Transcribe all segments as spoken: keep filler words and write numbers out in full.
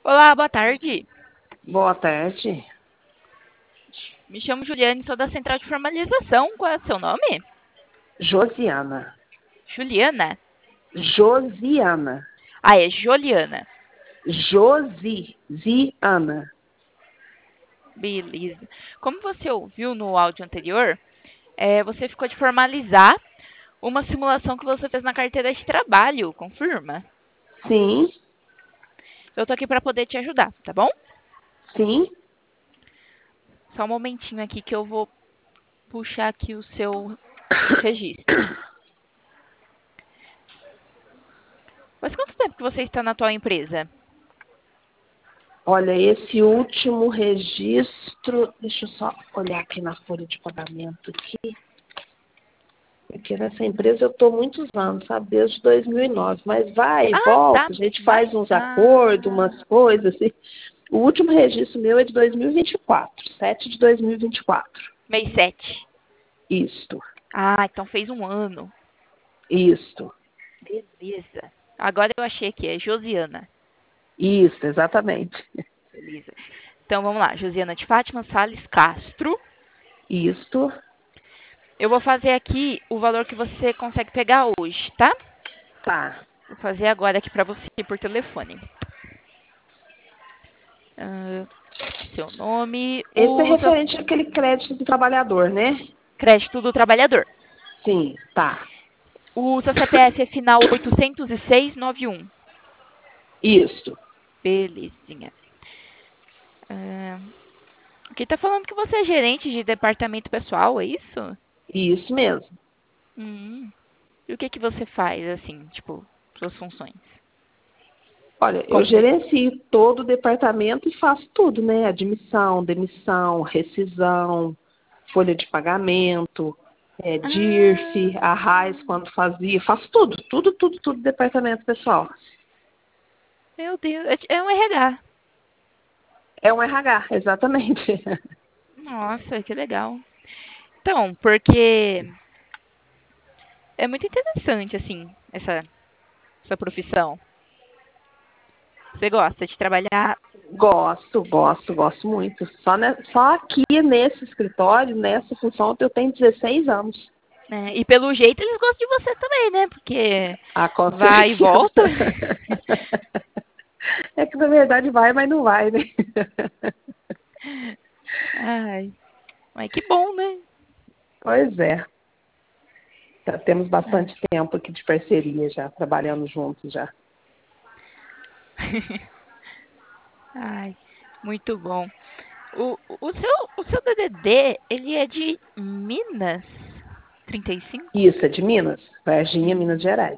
Olá, boa tarde. Boa tarde. Me chamo Juliane, sou da Central de Formalização. Qual é o seu nome? Josiana. Juliana? Josiana. Ah, é Joliana. Josi. Ziana. Beleza. Como você ouviu no áudio anterior, é, você ficou de formalizar uma simulação que você fez na carteira de trabalho, confirma? Sim. Eu tô aqui para poder te ajudar, tá bom? Sim. Só um momentinho aqui que eu vou puxar aqui o seu registro. Mas quanto tempo que você está na atual empresa? Olha, esse último registro, deixa eu só olhar aqui na folha de pagamento aqui. Porque nessa empresa eu estou muitos anos, sabe? Desde dois mil e nove. Mas vai e Ah, tá. volta, a gente Vai. faz uns acordos, Ah, umas coisas assim. O último registro meu é de dois mil e vinte e quatro, sete de dois mil e vinte e quatro. mês sete. Isto, Ah, então fez um ano. isto, Beleza. Agora eu achei que é Josiana. isto, exatamente. Beleza. Então vamos lá. Josiana de Fátima Salles Castro. Isto, Eu vou fazer aqui o valor que você consegue pegar hoje, tá? tá. Vou fazer agora aqui pra você por telefone. Ah, seu nome, Esse é o seu referente àquele crédito do trabalhador, né? crédito do trabalhador. Sim, tá. O seu C P F é final oitocentos e seis noventa e um. Isto, Belezinha. Ah, aqui tá falando que você é gerente de departamento pessoal, é isso? isso mesmo. Hum. E o que que você faz, assim, tipo, suas funções? Olha, eu Como gerente? gerencio todo o departamento e faço tudo, né? Admissão, demissão, rescisão, folha de pagamento, é, D I R F, Ah, a RAIS quando fazia, faço tudo, tudo, tudo, tudo departamento pessoal. meu Deus, é é um R H. É um R H, exatamente. Nossa, que legal. Então, porque é muito interessante, assim, essa, essa profissão. Você gosta de trabalhar, Gosto, gosto, gosto muito. Só, ne- só aqui nesse escritório, nessa função, eu tenho dezesseis anos. né? E pelo jeito eles gostam de você também, né? Porque Ah, com vai e volta. certeza. É que na verdade vai, mas não vai, né? Ai, mas que bom, né? Pois é. Já temos Ah. bastante tempo aqui de parceria já, trabalhando juntos já. Ai, muito bom. O, o seu, o seu D D D, ele é de Minas? trinta e cinco? Isso, é de Minas, Varginha, Minas Hum. Gerais.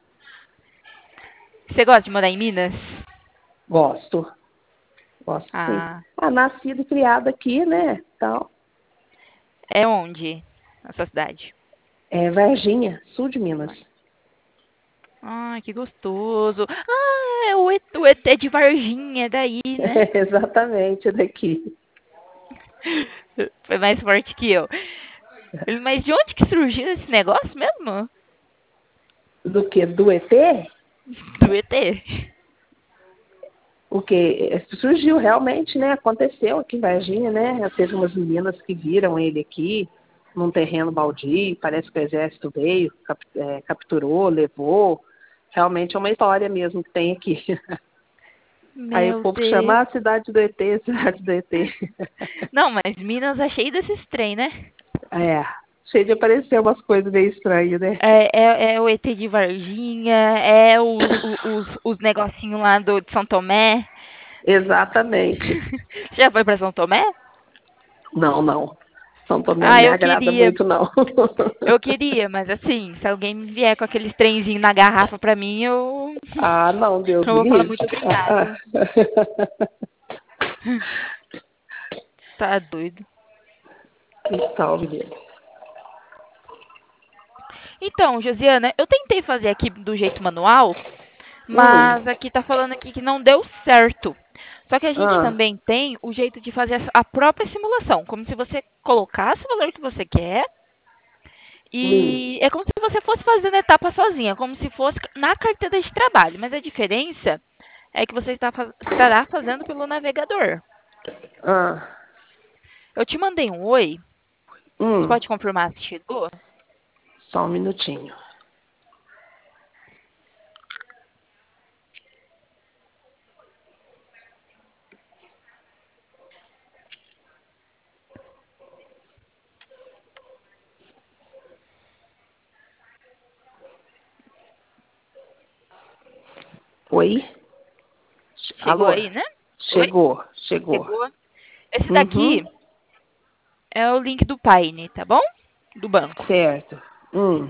Você gosta de morar em Minas? Gosto, gosto sim. Ah, Ah, nascido e criado aqui, né? Então, é onde? Na sua cidade? é Varginha, sul de Minas. Ai, que gostoso. Ah, é o E T, o E T de Varginha, é daí, né? É, exatamente, é daqui. Foi mais forte que eu. Mas de onde que surgiu esse negócio mesmo? Do que? Do E T? Do E T. O que surgiu realmente, né? Aconteceu aqui em Varginha, né? Teve umas meninas que viram ele aqui num terreno baldio, parece que o exército veio, cap- é, capturou, levou. Realmente é uma história mesmo que tem aqui. Aí o Meu povo Deus. chama a cidade do E T, cidade do E T. Não, mas Minas é cheio desses trem, né? É, cheio de aparecer umas coisas meio estranhas, né? É, é, é o E T de Varginha, é o, o- os, os negocinhos lá do, de São Tomé. Exatamente. Já foi pra São Tomé? Não, não. São Tomé não Ah, me eu agrada queria. muito, não. Eu queria, mas assim, se alguém vier com aqueles trenzinhos na garrafa pra mim, eu, Ah, não, Deus eu me vou falar livre. muito Ah, obrigado. ah. Tá doido. Então, menino. Então, Josiana, eu tentei fazer aqui do jeito manual, Hum, mas aqui tá falando aqui que não deu certo. Só que a gente ah, também tem o jeito de fazer a própria simulação, como se você colocasse o valor que você quer hum, e é como se você fosse fazendo a etapa sozinha, como se fosse na carteira de trabalho, mas a diferença é que você está, estará fazendo pelo navegador. Ah, Eu te mandei um oi. Você hum, pode confirmar se chegou? só um minutinho. Oi? Chegou Alô? aí, né? Oi? Chegou, chegou. Chegou. Esse Uhum, daqui é o link do Paine, tá bom? Do banco. certo. Hum.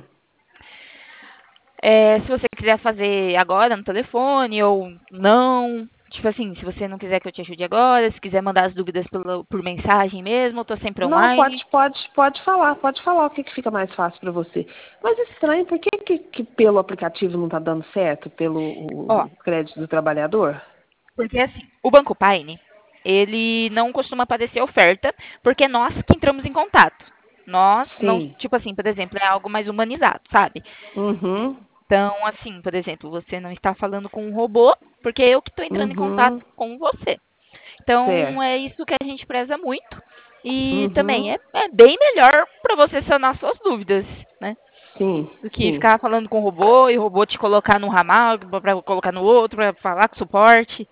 É, se você quiser fazer agora no telefone ou não, tipo assim, se você não quiser que eu te ajude agora, se quiser mandar as dúvidas pelo, por mensagem mesmo, eu tô sempre Não, online. pode, pode, pode falar, pode falar o que, que fica mais fácil para você. Mas estranho, por que, que, que pelo aplicativo não está dando certo, pelo Ó, o crédito do trabalhador? porque assim, o Banco Paine, ele não costuma aparecer oferta, porque é nós que entramos em contato. Nós não, Sim. tipo assim, por exemplo, é algo mais humanizado, sabe? Uhum, Então, assim, por exemplo, você não está falando com um robô, porque eu que estou entrando em contato uhum, com você. Então, certo. é isso que a gente preza muito. E também Uhum, é, é bem melhor para você sanar suas dúvidas, né? sim, Do que sim, ficar falando com o robô e o robô te colocar num ramal, para colocar no outro, para falar com suporte.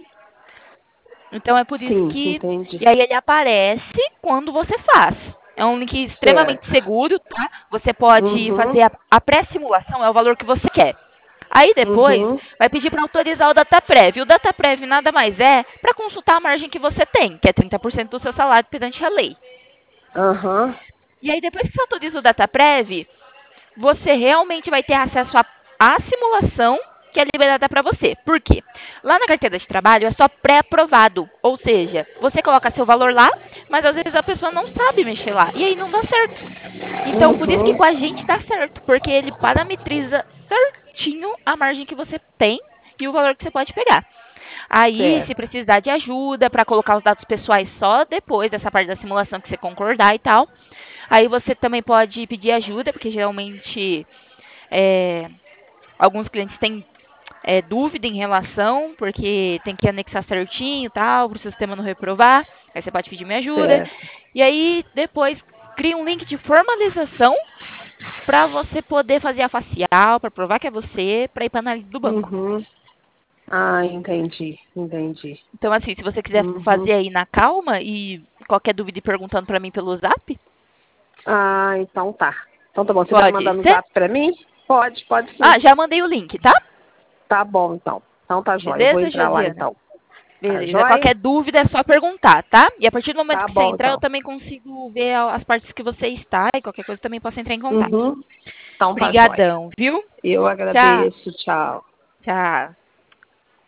Então, é por isso sim, que. entendi. E aí ele aparece quando você faz. É um link extremamente Certo. seguro, tá? Você pode Uhum, fazer a, a pré-simulação, é o valor que você quer. Aí depois uhum, vai pedir para autorizar o DataPrev. O DataPrev nada mais é para consultar a margem que você tem, que é trinta por cento do seu salário perante a lei. aham, E aí depois que você autoriza o DataPrev, você realmente vai ter acesso à, à simulação que é liberada para você. Por quê? Lá na carteira de trabalho é só pré-aprovado. Ou seja, você coloca seu valor lá, mas às vezes a pessoa não sabe mexer lá. E aí não dá certo. Então, por isso que uhum, com a gente dá certo. Porque ele parametriza certinho a margem que você tem e o valor que você pode pegar. Aí, se certo. precisar de ajuda para colocar os dados pessoais só depois dessa parte da simulação que você concordar e tal, aí você também pode pedir ajuda, porque geralmente é, alguns clientes têm é, dúvida em relação, porque tem que anexar certinho e tal, para o sistema não reprovar. Aí você pode pedir minha ajuda. Certo. E aí, depois, cria um link de formalização para você poder fazer a facial, para provar que é você, para ir para análise do banco. Uhum. Ah, entendi, entendi. Então, assim, se você quiser Uhum. fazer aí na calma e qualquer dúvida ir perguntando para mim pelo zap, Ah, então tá. Então tá bom. Você vai pode mandar no ser? zap pra mim? Pode, pode sim. Ah, já mandei o link, tá? Tá bom, então. Então tá jóia. Eu vou Beleza, entrar lá, Josiana? então. Tá Beleza. jóia? Qualquer dúvida é só perguntar, tá? E a partir do momento Tá que você bom, entrar, eu então. também consigo ver as partes que você está e qualquer coisa também posso entrar em contato. Uhum. Então tá jóia. Obrigadão, viu? Eu Tchau. agradeço. Tchau. Tchau.